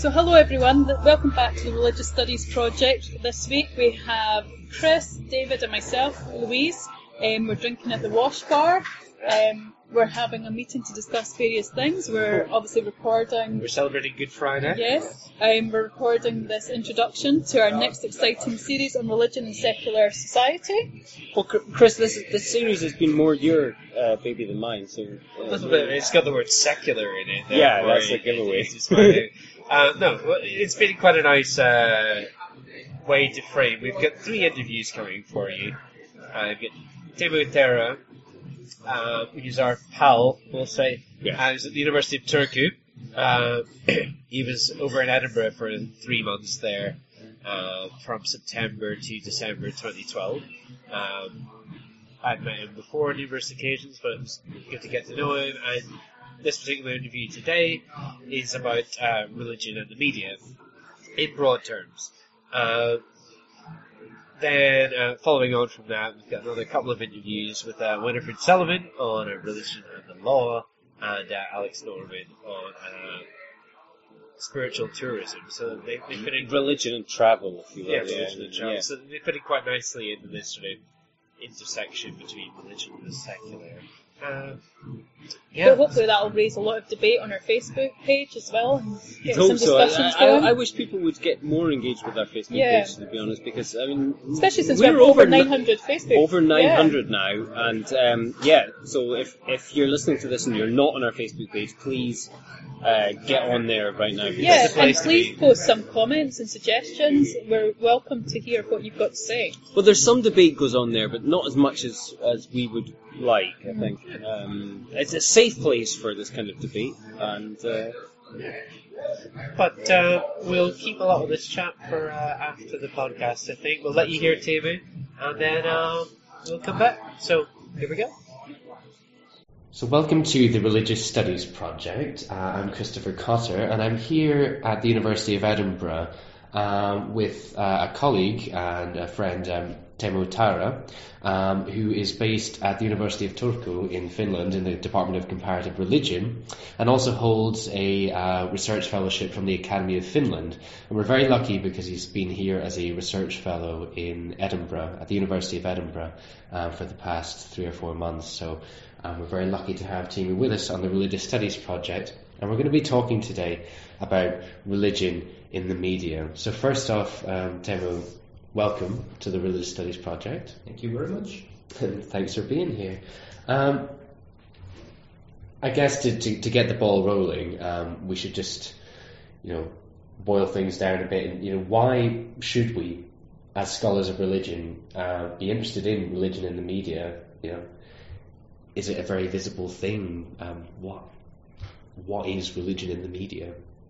So hello everyone, welcome back to the Religious Studies Project. This week we have Chris, David and myself, Louise. We're drinking at the Wash Bar. We're having a meeting to discuss various things. We're obviously recording... We're celebrating Good Friday. Yes. We're recording this introduction to our next exciting series on religion and secular society. Well, Chris, this series has been more your baby than mine, so... A little bit. It's got the word secular in it. Yeah, that's a giveaway. No, it's been quite a nice way to frame. We've got 3 interviews coming for you. We've got Timo Terra, who's our pal, we'll say. Yeah. He's at the University of Turku. He was over in Edinburgh for 3 months there, from September to December 2012. I'd met him before on numerous occasions, but it was good to get to know him. And this particular interview today is about religion and the media, in broad terms. Then, following on from that, we've got another couple of interviews with Winifred Sullivan on religion and the law, and Alex Norman on spiritual tourism. So they fit in Religion and travel, if you will. yeah, religion and travel. Yeah. So they fit in quite nicely into this sort of intersection between religion and the secular. But hopefully that'll raise a lot of debate on our Facebook page as well, and get some Hope so. discussions going. I wish people would get more engaged with our Facebook page, to be honest, because, I mean... Especially since we're over 900 Facebook. Over 900 now, and, so if you're listening to this and you're not on our Facebook page, please get on there right now. Yeah, and please post some comments and suggestions. We're welcome to hear what you've got to say. Well, there's some debate goes on there, but not as much as we would like, I think. It's a safe place for this kind of debate, and... But we'll keep a lot of this chat for after the podcast, I think. We'll let you hear Timo, and then we'll come back. So, here we go. So welcome to the Religious Studies Project. I'm Christopher Cotter, and I'm here at the University of Edinburgh with a colleague and a friend, Timo Tara, who is based at the University of Turku in Finland in the Department of Comparative Religion, and also holds a research fellowship from the Academy of Finland. And we're very lucky because he's been here as a research fellow in Edinburgh, at the University of Edinburgh, for the past 3 or 4 months. So we're very lucky to have Timo with us on the Religious Studies Project. And we're going to be talking today about religion in the media. So first off, Timo, welcome to the Religious Studies Project. Thank you very much. And thanks for being here. I guess to get the ball rolling, we should just, boil things down a bit. And, why should we, as scholars of religion, be interested in religion in the media? Is it a very visible thing? What is religion in the media?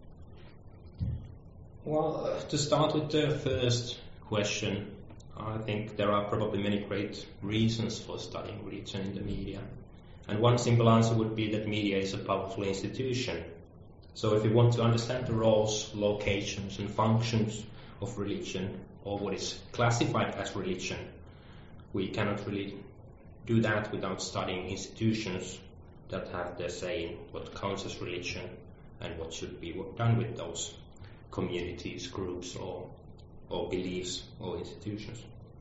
Well, to start with the first question, I think there are probably many great reasons for studying religion in the media. And one simple answer would be that media is a powerful institution. So if you want to understand the roles, locations and functions of religion, or what is classified as religion, we cannot really do that without studying institutions that have their say in what counts as religion and what should be done with those communities, groups or beliefs or institutions.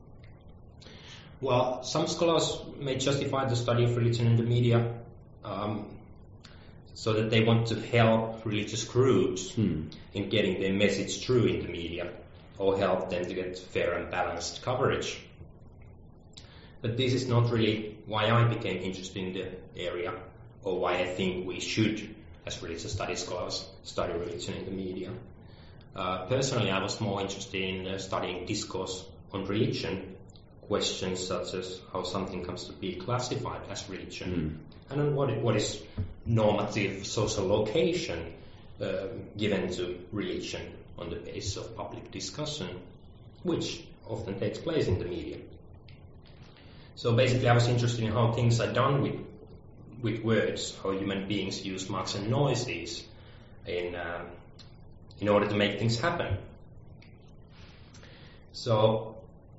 Well, some scholars may justify the study of religion in the media so that they want to help religious groups in getting their message through in the media, or help them to get fair and balanced coverage. But this is not really why I became interested in the area, or why I think we should, as religious studies scholars, study religion in the media. Personally, I was more interested in studying discourse on religion, questions such as how something comes to be classified as religion, and what is normative social location given to religion on the basis of public discussion, which often takes place in the media. So basically I was interested in how things are done with words, how human beings use marks and noises in order to make things happen. So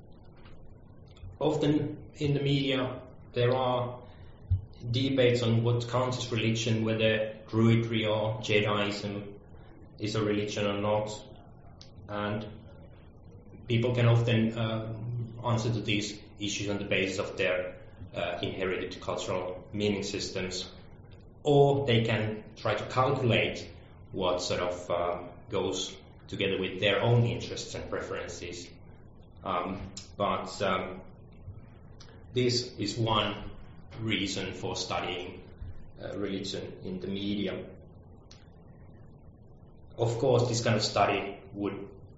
often in the media there are debates on what counts as religion, whether Druidry or Jediism is a religion or not, and people can often answer to these issues on the basis of their inherited cultural meaning systems, or they can try to calculate what sort of goes together with their own interests and preferences. But this is one reason for studying religion in the media. Of course, this kind of study would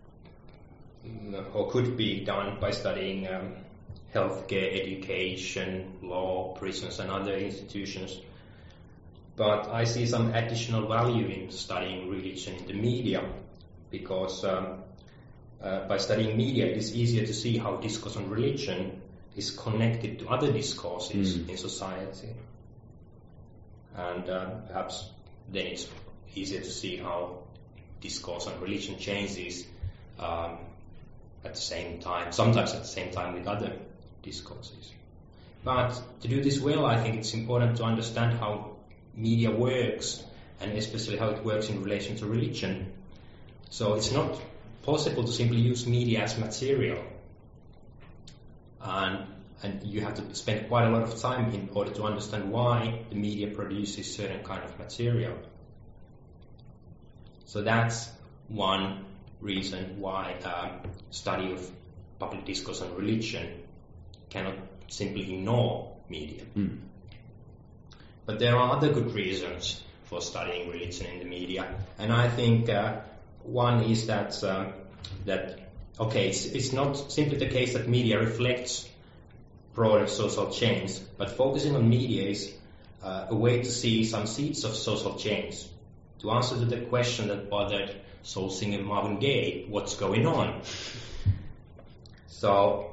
or could be done by studying healthcare, education, law, prisons and other institutions. But I see some additional value in studying religion in the media, because by studying media it is easier to see how discourse on religion is connected to other discourses in society. And perhaps then it's easier to see how discourse on religion changes at the same time, sometimes at the same time with other discourses. But to do this well, I think it's important to understand how media works, and especially how it works in relation to religion. So it's not possible to simply use media as material, and you have to spend quite a lot of time in order to understand why the media produces certain kind of material. So that's one reason why study of public discourse on religion cannot simply ignore media. But there are other good reasons for studying religion in the media, and I think one is that it's not simply the case that media reflects broader social change, but focusing on media is a way to see some seeds of social change. To answer to the question that bothered soul singer Marvin Gaye, what's going on? So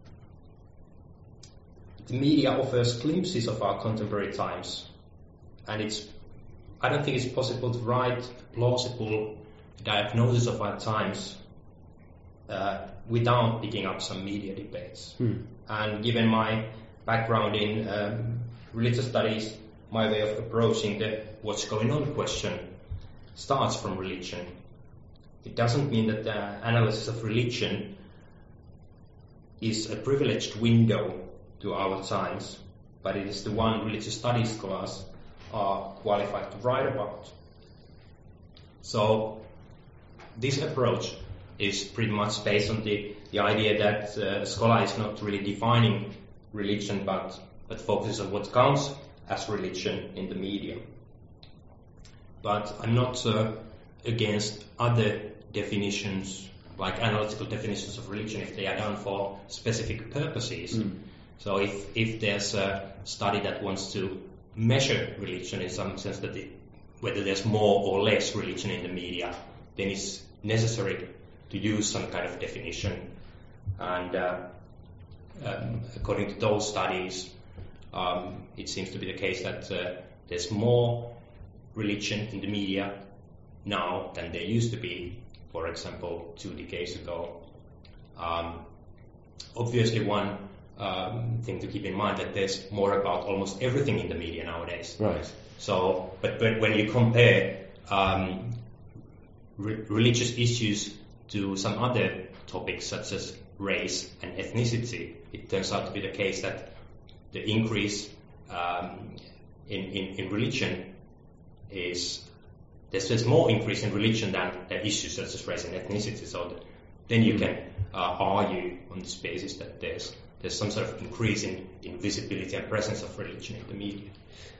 the media offers glimpses of our contemporary times, and I don't think it's possible to write a plausible diagnosis of our times without picking up some media debates. And given my background in religious studies, my way of approaching the what's going on question starts from religion. It doesn't mean that the analysis of religion is a privileged window to our times, but it is the one religious studies scholars are qualified to write about. So this approach is pretty much based on the idea that a scholar is not really defining religion, but focuses on what counts as religion in the media. But I'm not against other definitions, like analytical definitions of religion, if they are done for specific purposes. So if there's a study that wants to measure religion in some sense, that whether there's more or less religion in the media, then it's necessary to use some kind of definition. And according to those studies, it seems to be the case that there's more religion in the media now than there used to be, for example, 2 decades ago. Obviously, one thing to keep in mind that there's more about almost everything in the media nowadays. Right. So, but when you compare religious issues to some other topics such as race and ethnicity, it turns out to be the case that the increase in religion is there's more increase in religion than issues such as race and ethnicity. So then you can argue on this basis that there's some sort of increase in visibility and presence of religion in the media.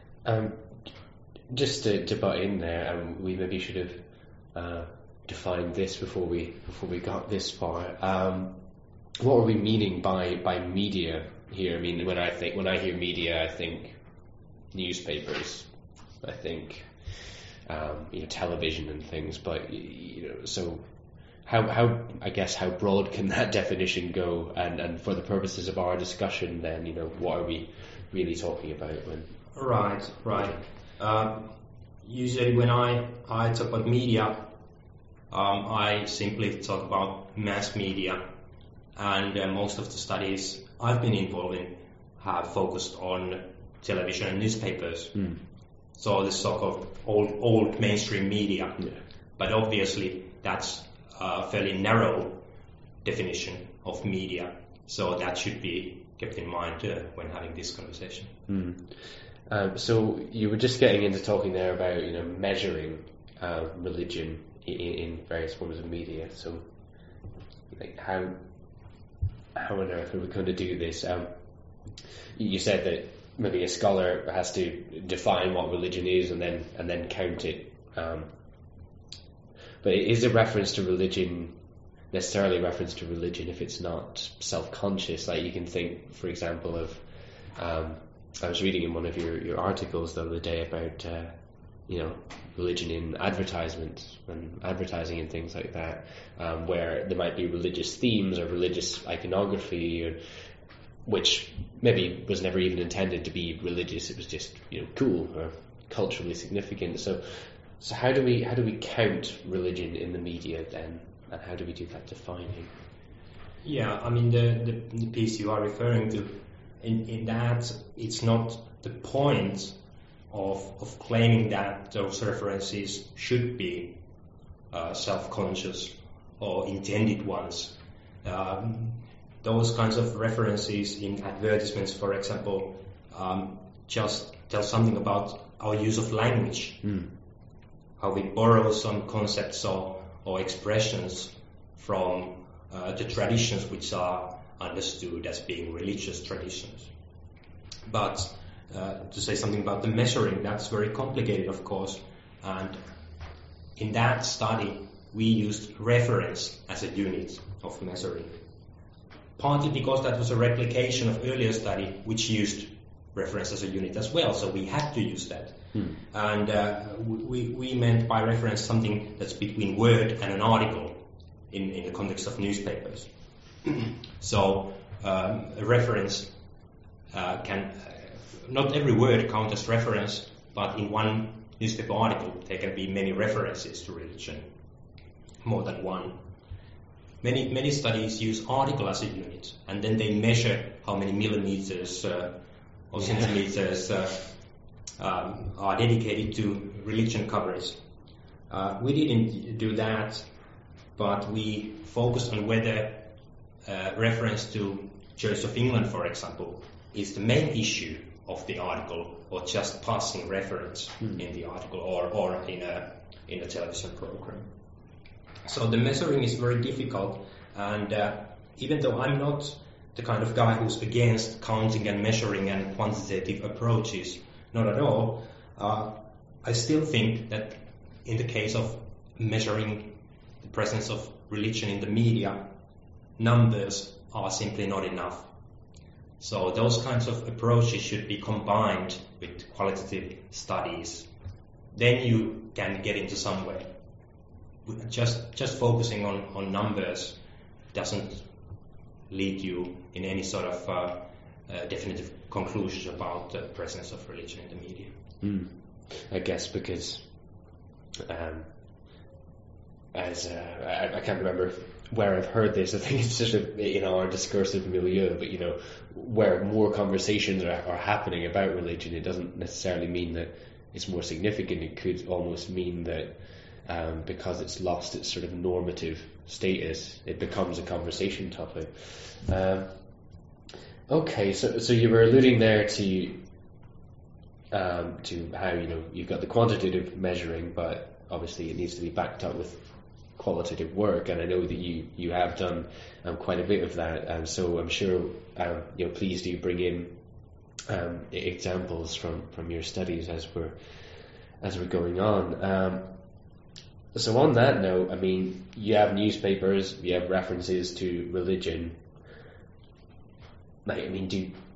Just to butt in there, we maybe should have defined this before we got this far. What are we meaning by media here? I mean, when I hear media, I think newspapers, I think television and things. But so how broad can that definition go? And for the purposes of our discussion, then what are we really talking about when? Right. Usually when I talk about media, I simply talk about mass media, and most of the studies I've been involved in have focused on television and newspapers. So the so-called old mainstream media. But obviously that's a fairly narrow definition of media, so that should be kept in mind when having this conversation. So you were just getting into talking there about measuring religion in various forms of media. So like how on earth are we going to do this? You said that maybe a scholar has to define what religion is and then count it. But is a reference to religion necessarily a reference to religion if it's not self-conscious? Like you can think, for example, of I was reading in one of your articles the other day about religion in advertisements and advertising and things like that, where there might be religious themes or religious iconography, which maybe was never even intended to be religious. It was just cool or culturally significant. So how do we count religion in the media then, and how do we do that defining? Yeah, I mean the piece you are referring to, in that it's not the point of claiming that those references should be self-conscious or intended ones. Those kinds of references in advertisements, for example, just tell something about our use of language, how we borrow some concepts or expressions from the traditions which are understood as being religious traditions. But to say something about the measuring, that's very complicated, of course, and in that study we used reference as a unit of measuring, partly because that was a replication of earlier study which used reference as a unit as well, so we had to use that. And we meant by reference something that's between word and an article in the context of newspapers. So a reference can, not every word counts as reference, but in one newspaper article there can be many references to religion, more than one. Many studies use article as a unit, and then they measure how many millimeters or centimeters are dedicated to religion coverage. We didn't do that, but we focused on whether reference to Church of England, for example, is the main issue of the article, or just passing reference in the article or in a television program. So the measuring is very difficult, and even though I'm not the kind of guy who's against counting and measuring and quantitative approaches, not at all, I still think that in the case of measuring the presence of religion in the media, numbers are simply not enough. So those kinds of approaches should be combined with qualitative studies. Then you can get into some way. Just focusing on numbers doesn't lead you in any sort of definitive conclusions about the presence of religion in the media. I guess because I can't remember where I've heard this. I think it's just in our discursive milieu, but where more conversations are happening about religion, it doesn't necessarily mean that it's more significant. It could almost mean that because it's lost its sort of normative status, it becomes a conversation topic. Okay, so you were alluding there to how you've got the quantitative measuring, but obviously it needs to be backed up with qualitative work, and I know that you have done quite a bit of that, so I'm sure please do bring in examples from your studies as we're going on. So on that note, I mean, you have newspapers, you have references to religion. Like, I mean,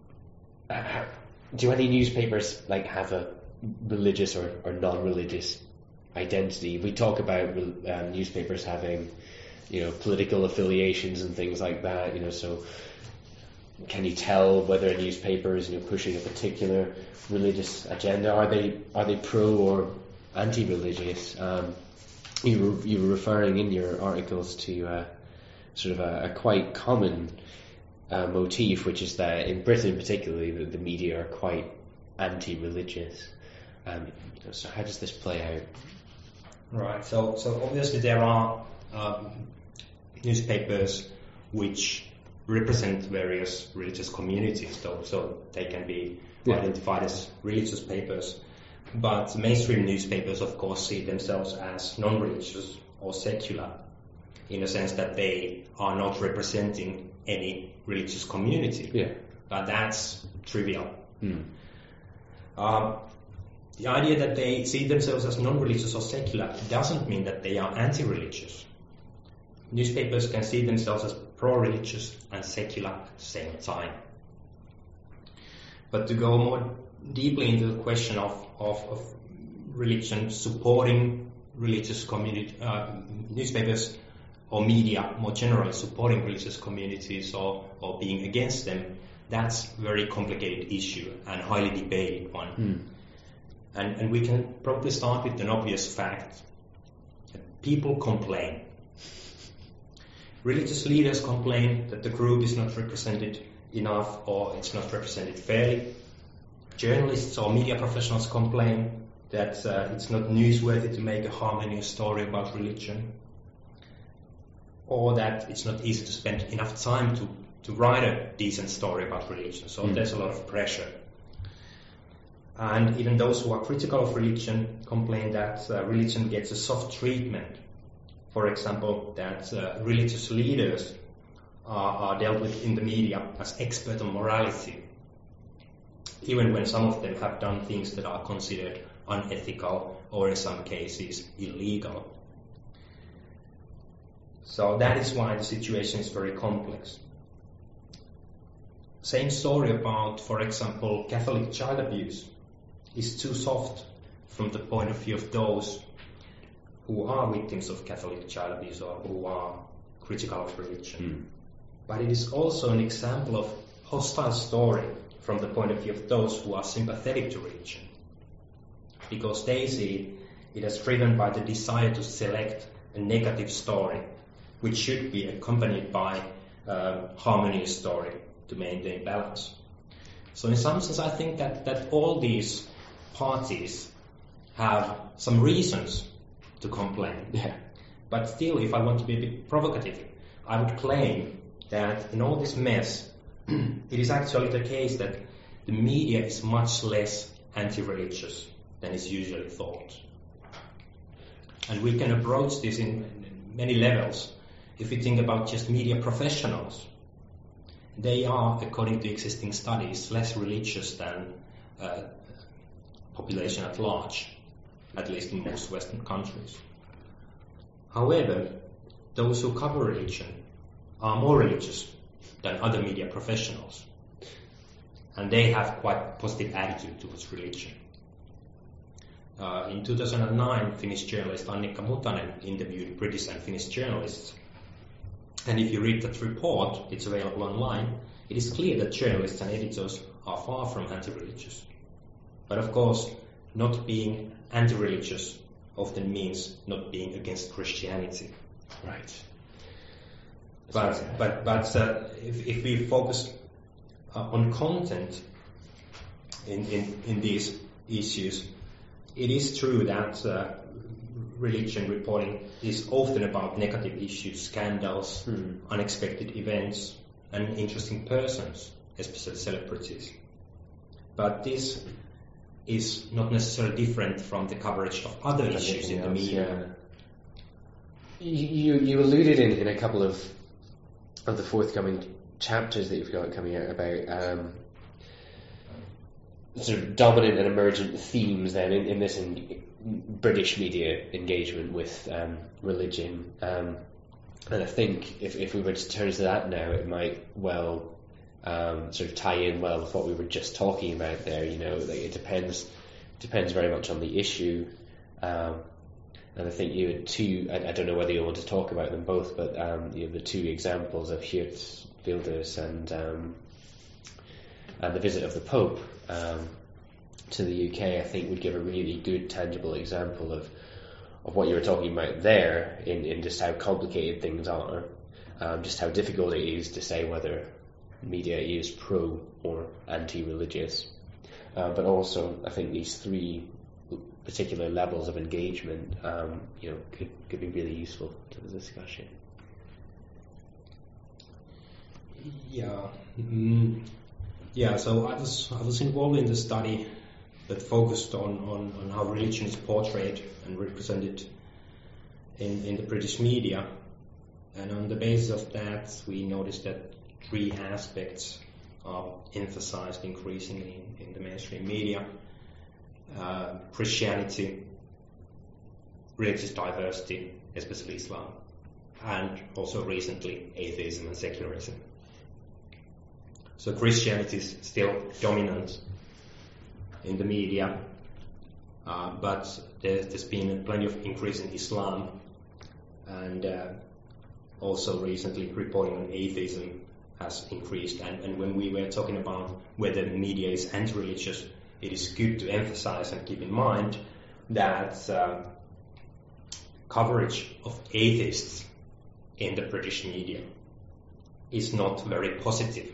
do any newspapers have a religious or non-religious identity? We talk about newspapers having, political affiliations and things like that. So can you tell whether a newspaper is pushing a particular religious agenda? Are they pro or anti-religious? You were referring in your articles to sort of a quite common motif, which is that in Britain particularly the media are quite anti-religious. So how does this play out? Right. So obviously there are newspapers which represent various religious communities, so they can be identified as religious papers. But mainstream newspapers, of course, see themselves as non-religious or secular, in a sense that they are not representing any religious community. Yeah. But that's trivial. The idea that they see themselves as non-religious or secular doesn't mean that they are anti-religious. Newspapers can see themselves as pro-religious and secular at the same time. But to go more deeply into the question of religion supporting religious community, newspapers or media more generally supporting religious communities or being against them, that's a very complicated issue and highly debated one. And we can probably start with an obvious fact. People complain. Religious leaders complain that the group is not represented enough or it's not represented fairly. Journalists or media professionals complain that it's not newsworthy to make a harmonious story about religion, or that it's not easy to spend enough time to write a decent story about religion. So there's a lot of pressure. And even those who are critical of religion complain that religion gets a soft treatment. For example, that religious leaders are dealt with in the media as expert on morality, even when some of them have done things that are considered unethical or in some cases illegal. So that is why the situation is very complex. Same story about, for example, Catholic child abuse is too soft from the point of view of those who are victims of Catholic child abuse or who are critical of religion. But it is also an example of hostile story from the point of view of those who are sympathetic to religion, because they see it as driven by the desire to select a negative story, which should be accompanied by a harmonious story to maintain balance. So in some sense, I think that all these parties have some reasons to complain. Yeah. But still, if I want to be a bit provocative, I would claim that in all this mess, it is actually the case that the media is much less anti-religious than is usually thought. And we can approach this in many levels. If we think about just media professionals, they are, according to existing studies, less religious than population at large, at least in most Western countries. However, those who cover religion are more religious than other media professionals, and they have quite a positive attitude towards religion. In 2009, Finnish journalist Annika Mutanen interviewed British and Finnish journalists, and if you read that report, it's available online, it is clear that journalists and editors are far from anti-religious. But of course, not being anti-religious often means not being against Christianity. Right. But if we focus on content in these issues, it is true that religion reporting is often about negative issues, scandals, unexpected events, and interesting persons, especially celebrities. But this is not necessarily different from the coverage of other issues in the media. Yeah. You alluded in a couple of the forthcoming chapters that you've got coming out about sort of dominant and emergent themes then in this British media engagement with religion. And I think if we were to turn to that now, it might well sort of tie in well with what we were just talking about there. You know, like it depends very much on the issue. And I think you had two, I don't know whether you want to talk about them both, but you have the two examples of Geert Wilders and the visit of the Pope to the UK, I think would give a really good tangible example of what you were talking about there in just how complicated things are, just how difficult it is to say whether media is pro or anti-religious. But also, I think these three particular levels of engagement, could be really useful to the discussion. Yeah. So I was involved in the study that focused on how religion is portrayed and represented in the British media, and on the basis of that, we noticed that 3 aspects are emphasized increasingly in the mainstream media: Christianity, religious diversity, especially Islam, and also recently atheism and secularism. So Christianity is still dominant in the media, but there's been plenty of increase in Islam, and also recently reporting on atheism has increased. And when we were talking about whether media is anti-religious, it is good to emphasize and keep in mind that coverage of atheists in the British media is not very positive.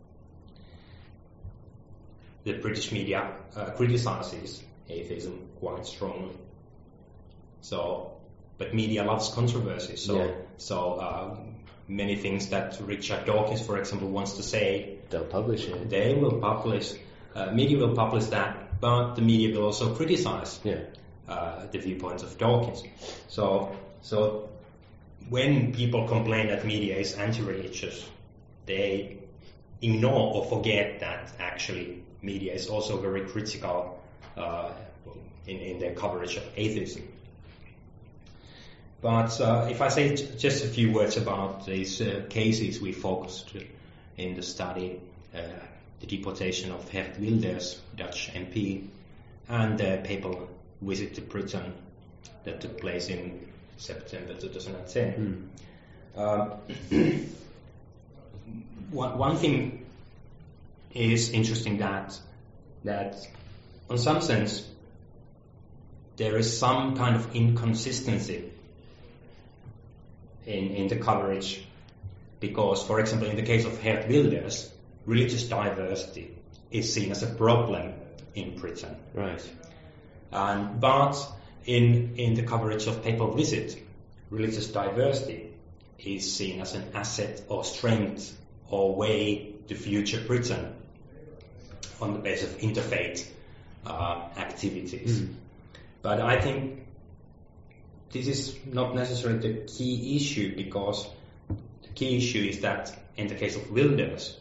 The British media criticizes atheism quite strongly. But media loves controversy. So many things that Richard Dawkins, for example, wants to say, they'll publish it. They will publish. Media will publish that, but the media will also criticize the viewpoints of Dawkins. So when people complain that media is anti-religious, they ignore or forget that actually media is also very critical in their coverage of atheism. But if I say just a few words about these cases we focused in the study, the deportation of Geert Wilders, Dutch MP, and the papal visit to Britain that took place in September 2010. One thing is interesting that in some sense there is some kind of inconsistency in the coverage, because, for example, in the case of Geert Wilders, religious diversity is seen as a problem in Britain. Right. But in the coverage of papal visit, religious diversity is seen as an asset or strength or way to future Britain on the basis of interfaith activities. But I think this is not necessarily the key issue, because the key issue is that in the case of Wilders,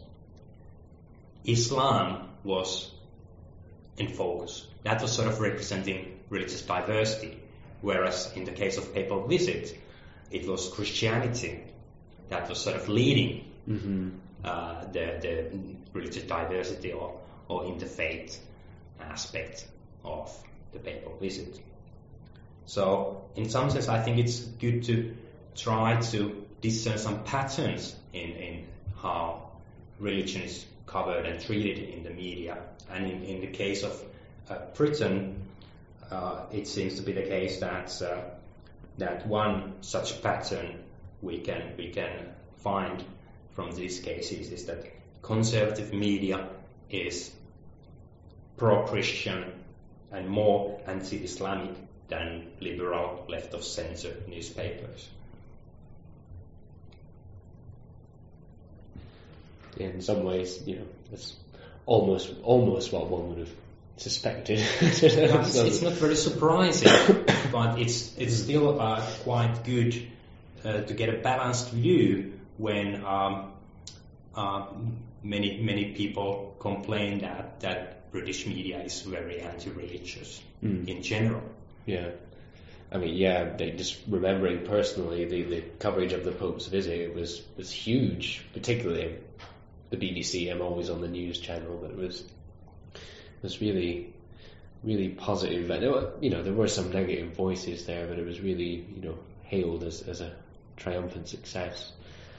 Islam was in focus. That was sort of representing religious diversity, whereas in the case of papal visit, it was Christianity that was sort of leading the religious diversity or interfaith aspect of the papal visit. So in some sense, I think it's good to try to discern some patterns in how religion is covered and treated in the media. And in the case of Britain, it seems to be the case that one such pattern we can find from these cases is that conservative media is pro-Christian and more anti-Islamic than liberal left-of-center newspapers. In some ways, it's almost what one would have suspected. It's not very surprising, but it's still quite good to get a balanced view when many people complain that British media is very anti-religious in general. Yeah. I mean, just remembering personally the coverage of the Pope's visit was huge, particularly the BBC. I'm always on the news channel, but it was really, really positive. I know, there were some negative voices there, but it was really, hailed as a triumphant success.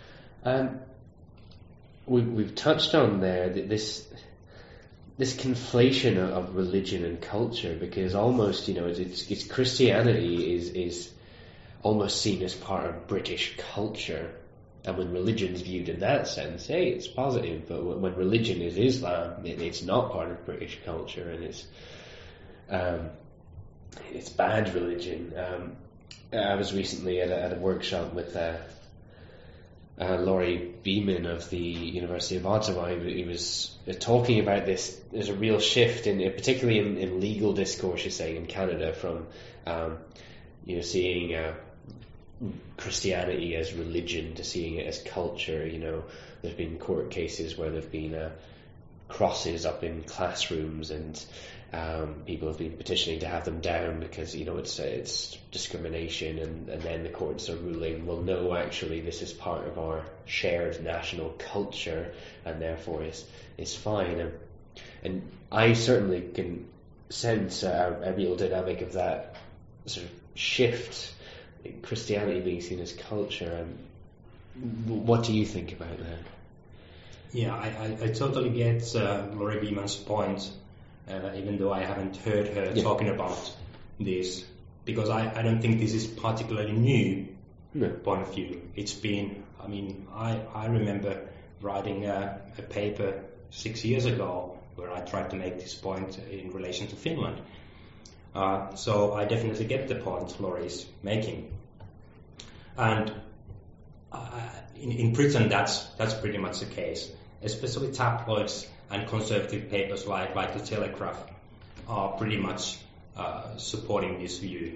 We've touched on there this conflation of religion and culture, because almost, it's Christianity is almost seen as part of British culture, and when religion's viewed in that sense, it's positive. But when religion is Islam, it's not part of British culture, and it's bad religion. I was recently at a workshop with Laurie Beeman of the University of Ottawa. He was talking about this. There's a real shift particularly in legal discourse, you're saying, in Canada, from seeing Christianity as religion to seeing it as culture. There's been court cases where there've been crosses up in classrooms, and people have been petitioning to have them down because it's discrimination, and then the courts are ruling, well, no, actually this is part of our shared national culture and therefore is fine. And I certainly can sense a real dynamic of that sort of shift, Christianity being seen as culture. What do you think about that? Yeah, I totally get Laurie Beeman's point, even though I haven't heard her talking about this, because I don't think this is particularly new point of view. It's been, I remember writing a paper 6 years ago where I tried to make this point in relation to Finland. So I definitely get the point Laurie's making. And in Britain, that's pretty much the case. Especially tabloids and conservative papers like the Telegraph are pretty much supporting this view.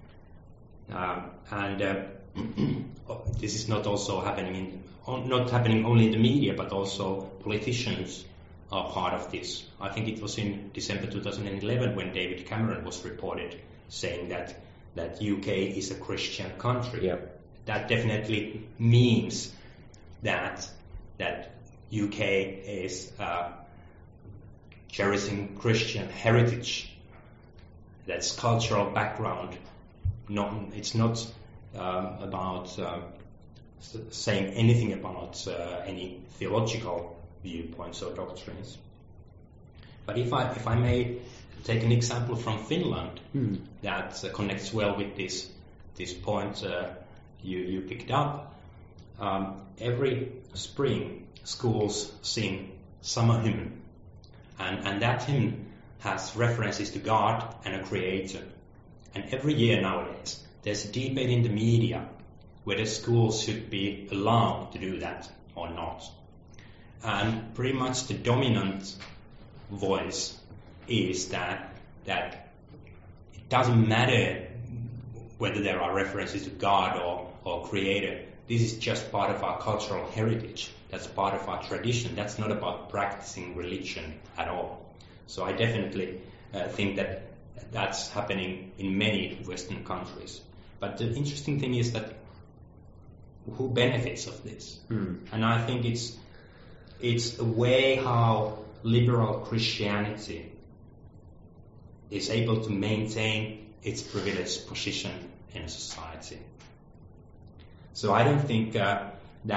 This is not also happening not happening only in the media, but also politicians are part of this. I think it was in December 2011 when David Cameron was reported saying that UK is a Christian country. Yeah. That definitely means that UK is cherishing Christian heritage. That's cultural background. It's not about saying anything about any theological viewpoints or doctrines. But if I may take an example from Finland that connects well with this point you picked up. Every spring, schools sing summer hymn, and that hymn has references to God and a creator. And every year nowadays, there's a debate in the media whether schools should be allowed to do that or not. And pretty much the dominant voice is that it doesn't matter whether there are references to God or creator. This is just part of our cultural heritage. That's part of our tradition. That's not about practicing religion at all. So I definitely think that that's happening in many Western countries. But the interesting thing is that who benefits of this? And I think it's a way how liberal Christianity is able to maintain its privileged position in society. So I don't think that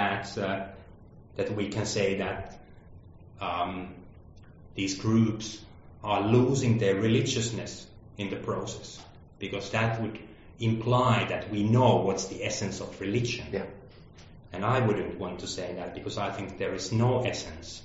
we can say that these groups are losing their religiousness in the process, because that would imply that we know what's the essence of religion. Yeah. And I wouldn't want to say that, because I think there is no essence.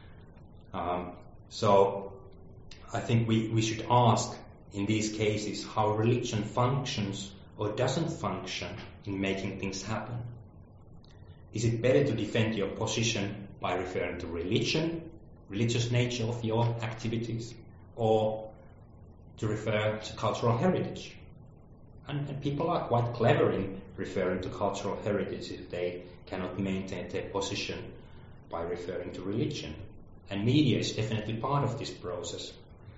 So I think we should ask in these cases how religion functions or doesn't function in making things happen. Is it better to defend your position by referring to religion, religious nature of your activities, or to refer to cultural heritage? And people are quite clever in referring to cultural heritage if they cannot maintain their position by referring to religion. And media is definitely part of this process.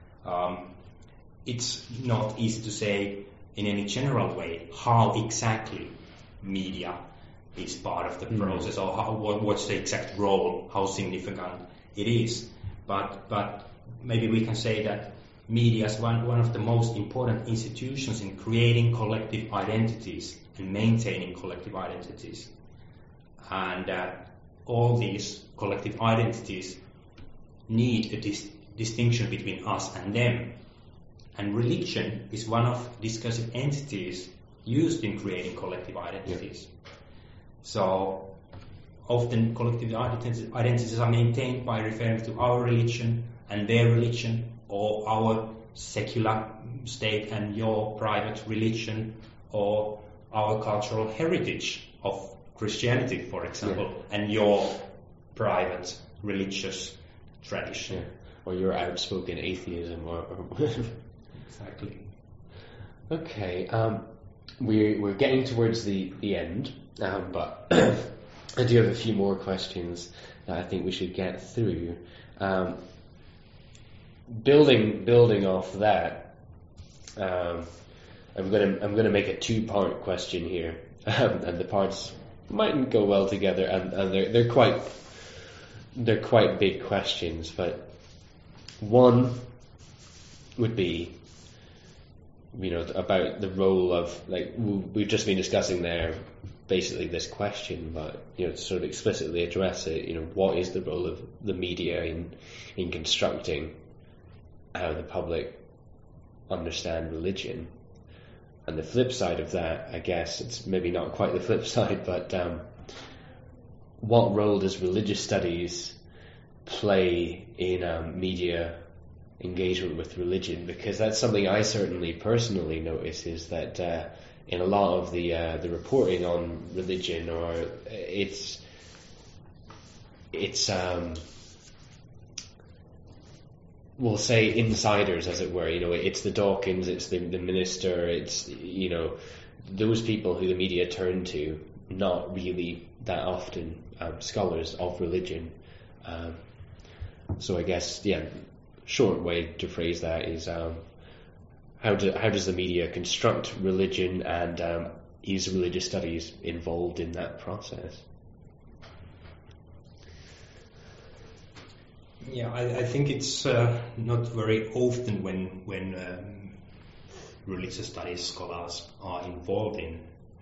It's not easy to say in any general way how exactly media is part of the process, or what's the exact role, how significant it is. But maybe we can say that media is one of the most important institutions in creating collective identities and maintaining collective identities. And all these collective identities need a distinction between us and them. And religion is one of discursive entities used in creating collective identities. Yeah. So often collective identities are maintained by referring to our religion and their religion, or our secular state and your private religion, or our cultural heritage of Christianity, for example, and your private religious tradition. Yeah. Or your outspoken atheism, or Exactly. Okay, we're getting towards the end, but I do have a few more questions that I think we should get through. Building off that, I'm gonna make a 2-part question here, and the parts mightn't go well together, and they're quite big questions. But one would be, about the role of, like, we've just been discussing there, basically this question, but to sort of explicitly address it. What is the role of the media in constructing how the public understand religion? And the flip side of that, I guess it's maybe not quite the flip side, but what role does religious studies play in media engagement with religion? Because that's something I certainly personally notice, is that in a lot of the reporting on religion, or it's we'll say insiders, as it were. It's the Dawkins, it's the minister, it's those people who the media turn to, not really that often scholars of religion. So I guess, short way to phrase that is, how does the media construct religion, and is religious studies involved in that process? Yeah, I think it's not very often when religious studies scholars are involved in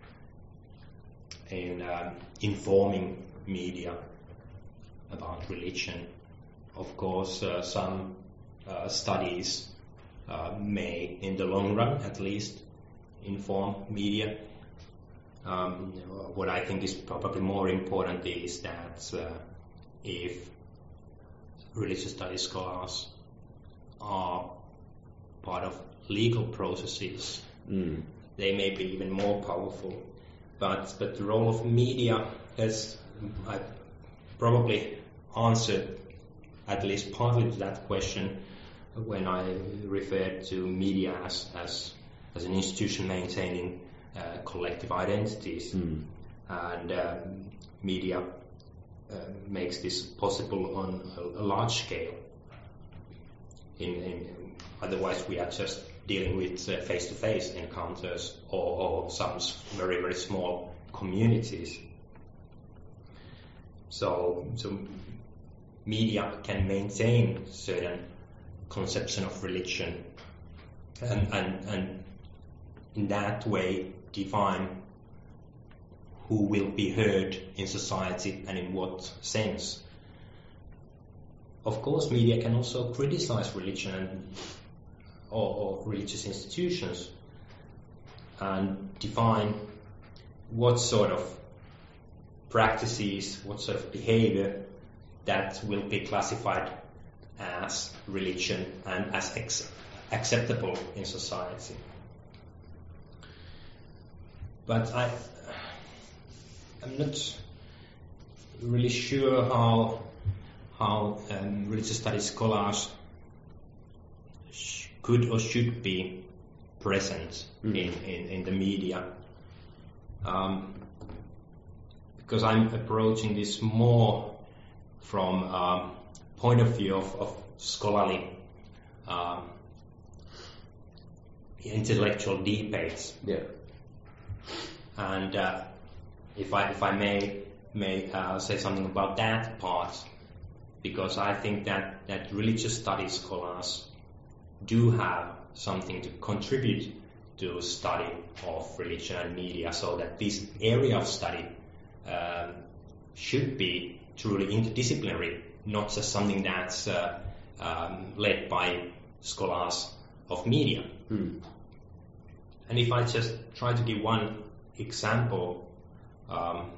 informing media about religion. Of course, some studies may, in the long run at least, inform media. What I think is probably more important is that if religious studies scholars are part of legal processes, they may be even more powerful. But the role of media, as I probably answered at least partly to that question when I referred to media as an institution maintaining collective identities, and media makes this possible on a large scale. Otherwise, we are just dealing with face-to-face encounters or some very, very small communities. So media can maintain certain conception of religion, and in that way define who will be heard in society and in what sense. Of course, media can also criticize religion or religious institutions and define what sort of practices, what sort of behavior that will be classified as religion and as acceptable in society. But I'm not really sure how religious studies scholars could or should be present in the media, because I'm approaching this more from point of view of scholarly intellectual debates. Yeah. And if I may say something about that part, because I think that religious studies scholars do have something to contribute to study of religion and media, so that this area of study should be truly interdisciplinary, not just something that's led by scholars of media. And if I just try to give one example of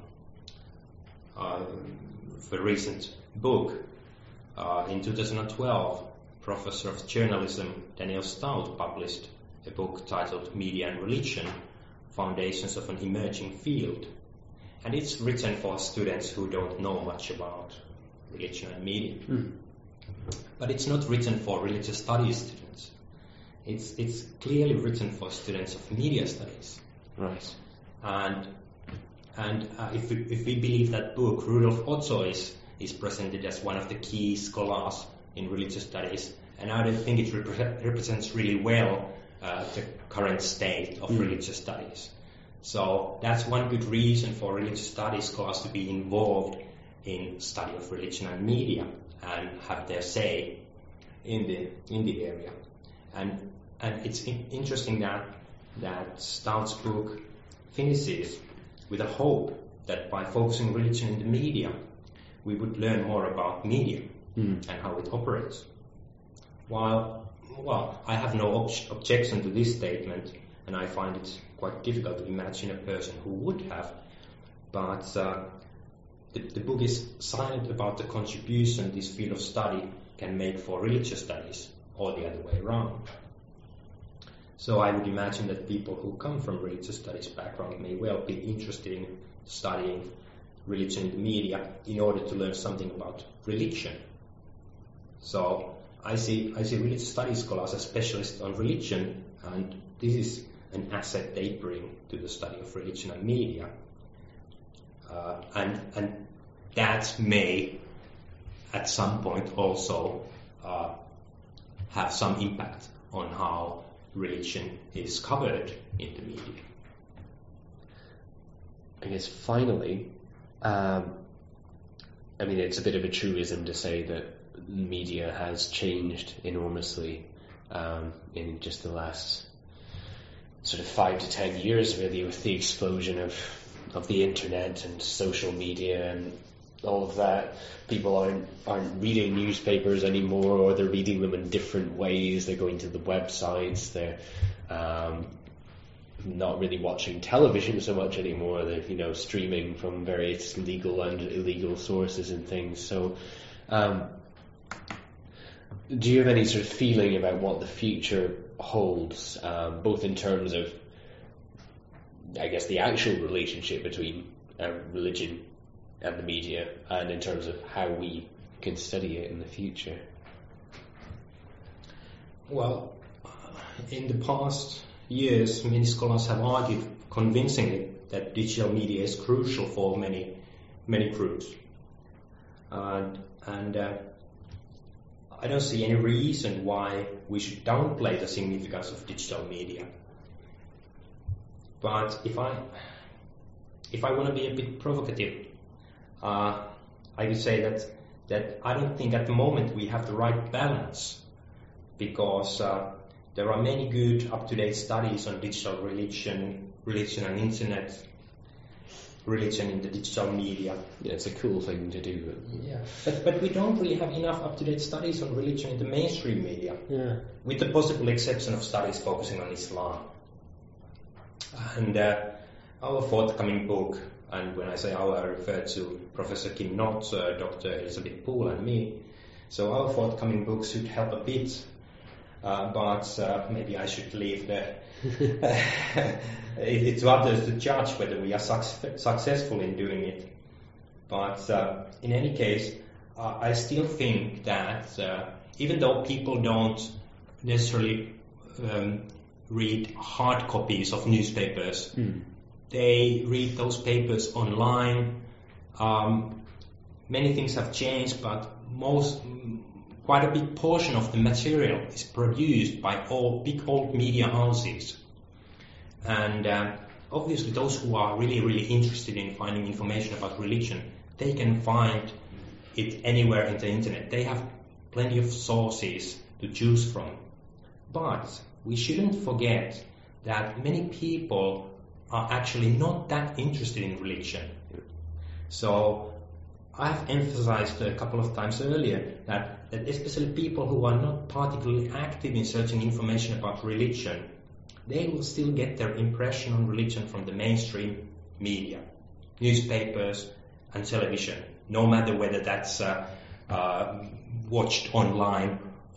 a recent book, in 2012, professor of journalism Daniel Stout published a book titled Media and Religion, Foundations of an Emerging Field. And it's written for students who don't know much about religion and media. But it's not written for religious studies students. It's clearly written for students of media studies. Right. And if we believe that book, Rudolf Otto is presented as one of the key scholars in religious studies, and I don't think it represents really well the current state of religious studies. So that's one good reason for religious studies scholars to be involved in study of religion and media and have their say in the area. And it's interesting that Stout's book finishes with a hope that by focusing religion in the media, we would learn more about media and how it operates. Well, I have no objection to this statement, and I find it quite difficult to imagine a person who would have. But the book is silent about the contribution this field of study can make for religious studies, or the other way around. So I would imagine that people who come from religious studies background may well be interested in studying religion in the media in order to learn something about religion. So I see religious studies scholars as specialists on religion, and this is an asset they bring to the study of religion and media. And that may, at some point, also have some impact on how religion is covered in the media. I guess finally, it's a bit of a truism to say that media has changed enormously in just the last sort of 5 to 10 years, really, with the explosion of the internet and social media and all of that. People aren't reading newspapers anymore, or they're reading them in different ways. They're going to the websites. They're not really watching television so much anymore. They're streaming from various legal and illegal sources and things. So, do you have any sort of feeling about what the future holds, both in terms of, I guess, the actual relationship between religion and the media, and in terms of how we can study it in the future? Well, in the past years, many scholars have argued convincingly that digital media is crucial for many groups. And I don't see any reason why we should downplay the significance of digital media. But if I want to be a bit provocative, I would say that I don't think at the moment we have the right balance, because there are many good up-to-date studies on digital religion and internet, religion in the digital media. Yeah, it's a cool thing to do. Yeah, but we don't really have enough up-to-date studies on religion in the mainstream media, with the possible exception of studies focusing on Islam. And our forthcoming book, and when I say our, I refer to Professor Kim Knott, Dr. Elizabeth Poole and me. So our forthcoming book should help a bit, but maybe I should leave it to others to judge whether we are successful in doing it. But in any case, I still think that even though people don't necessarily read hard copies of newspapers, they read those papers online. Many things have changed, but quite a big portion of the material is produced by big old media houses. And obviously those who are really, really interested in finding information about religion, they can find it anywhere in the internet. They have plenty of sources to choose from. But we shouldn't forget that many people are actually not that interested in religion. So I've emphasized a couple of times earlier that especially people who are not particularly active in searching information about religion, they will still get their impression on religion from the mainstream media, newspapers and television, no matter whether that's watched online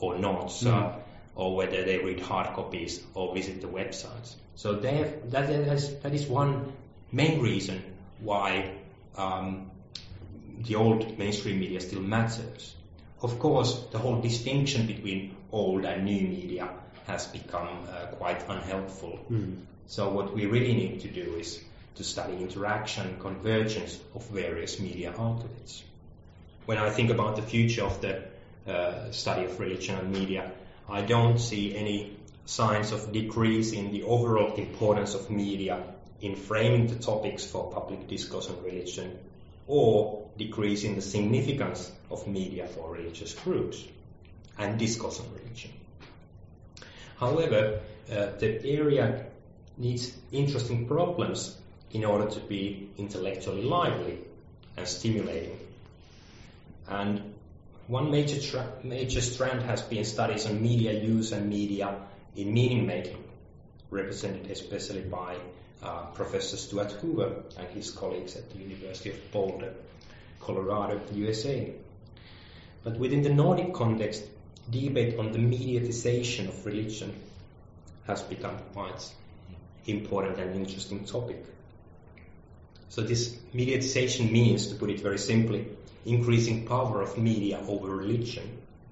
or not, or whether they read hard copies or visit the websites. So that is one main reason why the old mainstream media still matters. Of course, the whole distinction between old and new media has become quite unhelpful. So what we really need to do is to study interaction and convergence of various media outlets. When I think about the future of the study of religion and media, I don't see any signs of decrease in the overall importance of media in framing the topics for public discourse on religion, or decrease in the significance of media for religious groups and discourse on religion. However, the area needs interesting problems in order to be intellectually lively and stimulating. And one major strand has been studies on media use and media in meaning making, represented especially by Professor Stuart Hoover and his colleagues at the University of Boulder, Colorado, USA. But within the Nordic context, debate on the mediatization of religion has become quite important and interesting topic. So this mediatization means, to put it very simply, increasing power of media over religion.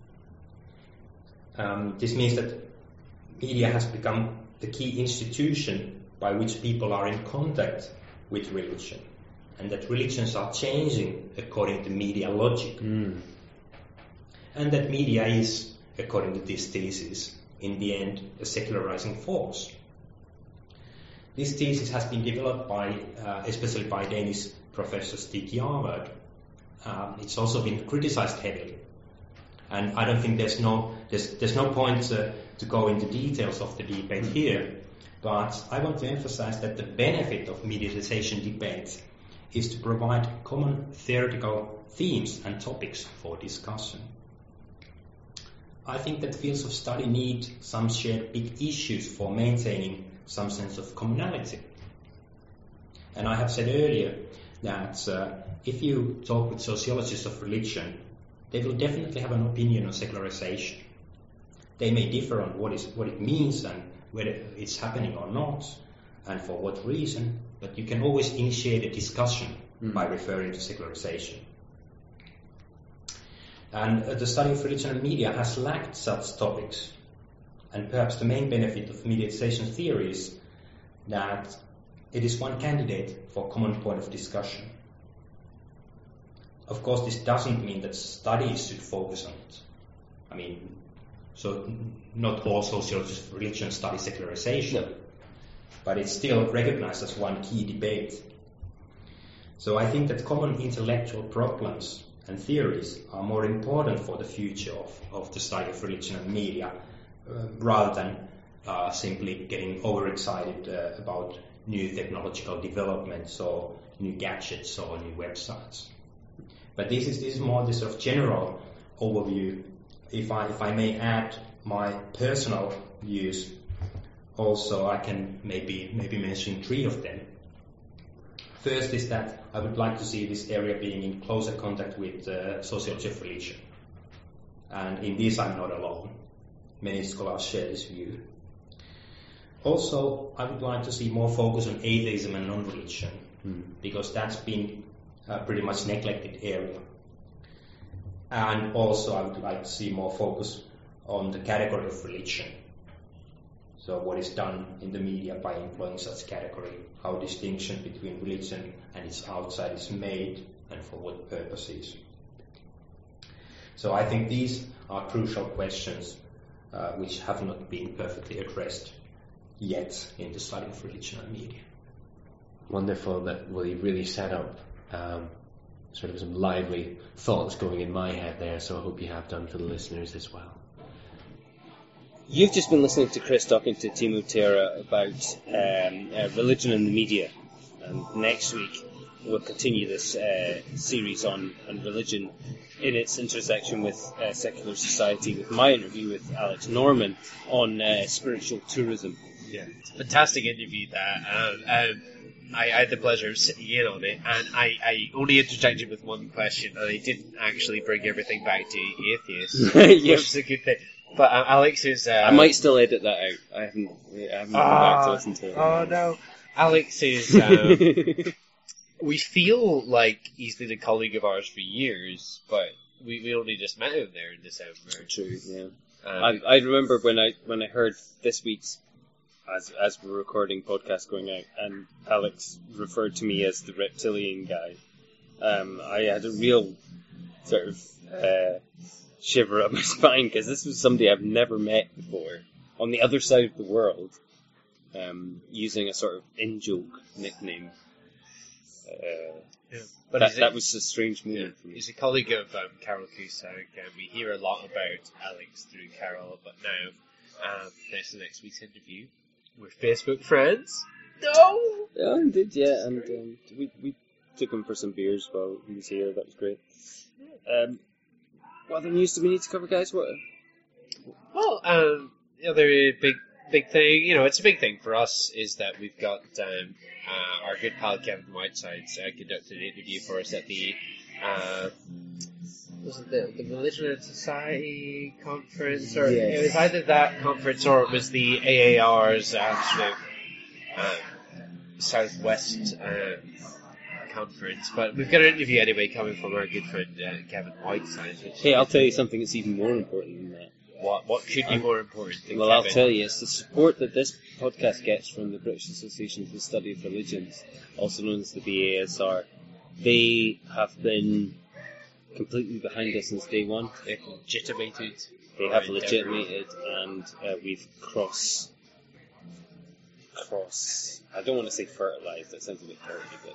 This means that media has become the key institution by which people are in contact with religion, and that religions are changing according to media logic. And that media is, according to this thesis, in the end, a secularizing force. This thesis has been developed by, especially by Danish professor Stig Jarvard. It's also been criticized heavily, and I don't think there's no point to go into details of the debate here. But I want to emphasize that the benefit of mediatization debates is to provide common theoretical themes and topics for discussion. I think that fields of study need some shared big issues for maintaining some sense of commonality. And I have said earlier that if you talk with sociologists of religion, they will definitely have an opinion on secularization. They may differ on what it means and whether it's happening or not, and for what reason, but you can always initiate a discussion by referring to secularization. And the study of religion and media has lacked such topics, and perhaps the main benefit of mediatization theory is that it is one candidate for common point of discussion. Of course, this doesn't mean that studies should focus on it. So not all sociologists of religion study secularization, but it's still recognized as one key debate. So I think that common intellectual problems and theories are more important for the future of the study of religion and media, rather than simply getting overexcited about new technological developments or new gadgets or new websites. But this is more the sort of general overview. If I may add my personal views, also I can maybe mention 3 of them. First is that I would like to see this area being in closer contact with sociology of religion. And in this I'm not alone. Many scholars share this view. Also, I would like to see more focus on atheism and non-religion, because that's been a pretty much neglected area. And also I would like to see more focus on the category of religion. So what is done in the media by employing such category, how distinction between religion and its outside is made, and for what purposes. So I think these are crucial questions which have not been perfectly addressed yet in the study of religion and media. Wonderful. That you really set up sort of some lively thoughts going in my head there, so I hope you have done for the listeners as well. You've just been listening to Chris talking to Teemu Terra about religion and the media, and next week we'll continue this series on religion in its intersection with secular society, with my interview with Alex Norman on spiritual tourism. Yeah, fantastic interview there. I had the pleasure of sitting in on it, and I only interjected with one question, and I didn't actually bring everything back to atheists, which is a good thing. But Alex is... I might still edit that out. I haven't gone back to listen to it. Oh, no. Alex is... we feel like he's been a colleague of ours for years, but we only just met him there in December. True, yeah. I remember when I heard this week's, as we're recording podcast going out, and Alex referred to me as the reptilian guy. I had a real sort of shiver up my spine, because this was somebody I've never met before on the other side of the world, using a sort of in-joke nickname. But that was a strange moment for me. He's a colleague of Carol Cusack, and we hear a lot about Alex through Carol, but now, there's the next week's interview. We're Facebook friends. No! Yeah, indeed, yeah, and we took him for some beers while he was here. That was great. What other news do we need to cover, guys? Well, the other big thing, it's a big thing for us, is that we've got our good pal Kevin Whitesides conducted an interview for us at the was it the Religion and Society conference, or yes. It was either that conference or it was the AAR's Southwest conference. But we've got an interview anyway coming from our good friend Kevin Whitesides. Hey, I'll tell you something that's even more important than that. What could be more important than Well, Kevin? I'll tell you, it's the support that this podcast gets from the British Association for the Study of Religions, also known as the BASR. They have been completely behind us since day one. They've legitimated. They have legitimated, and we've I don't want to say fertilized, that sounds a bit dirty, but,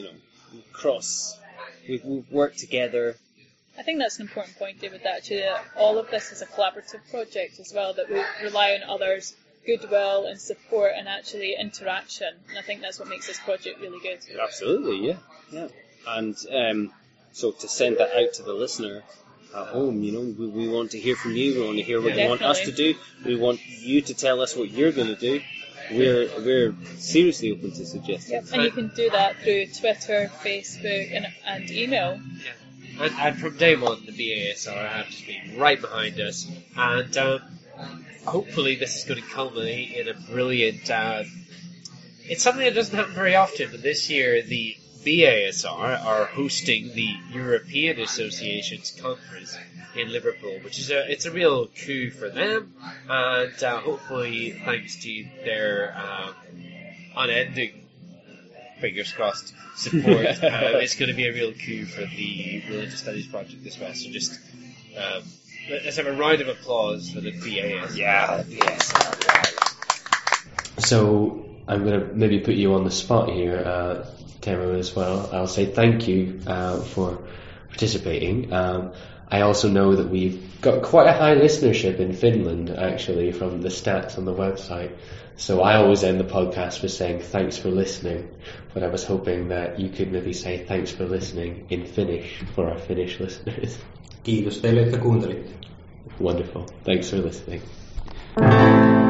we've worked together. I think that's an important point, David, that actually all of this is a collaborative project as well, that we rely on others' goodwill and support and actually interaction. And I think that's what makes this project really good. Absolutely, yeah. And so to send that out to the listener at home, we want to hear from you. We want to hear what you want us to do. We want you to tell us what you're going to do. We're seriously open to suggestions. Yep. And you can do that through Twitter, Facebook, and email. Yeah. And from day one, the BASR have just been right behind us, and hopefully this is going to culminate in a brilliant... it's something that doesn't happen very often, but this year the BASR are hosting the European Association's conference in Liverpool, which is a real coup for them, and hopefully thanks to their unending, fingers crossed, support, it's going to be a real coup for the Religious Studies Project as well. So just let's have a round of applause for the BASR. Yeah, yes. So I'm going to maybe put you on the spot here, Temo, as well. I'll say thank you for participating. I also know that we've got quite a high listenership in Finland, actually, from the stats on the website. So I always end the podcast with saying thanks for listening, but I was hoping that you could maybe say thanks for listening in Finnish for our Finnish listeners. Kiitos teille, että kuuntelitte. Wonderful. Thanks for listening.